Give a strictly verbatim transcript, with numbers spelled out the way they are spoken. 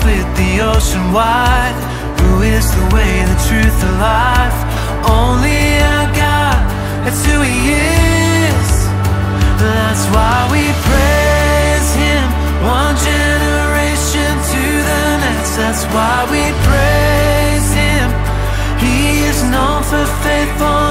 split the ocean wide. Who is the way, the truth, the life? Only our God, that's who He is. That's why we praise Him, one generation to the next. That's why we praise Him. He is known for faithfulness.